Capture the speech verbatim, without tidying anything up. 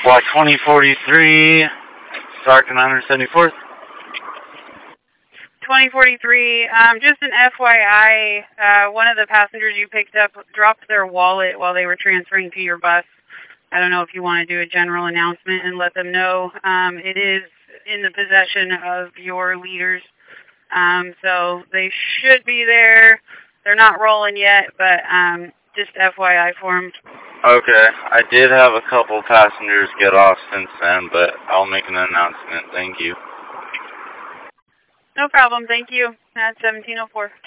Block twenty forty-three, Stark and one seventy-fourth. twenty forty-three, um, just an F Y I, uh, one of the passengers you picked up dropped their wallet while they were transferring to your bus. I don't know if you want to do a general announcement and let them know. Um, it is in the possession of your leaders. Um, so they should be there. They're not rolling yet, but um, just F Y I for them. Okay, I did have a couple passengers get off since then, but I'll make an announcement. Thank you. No problem. Thank you. At seventeen oh four.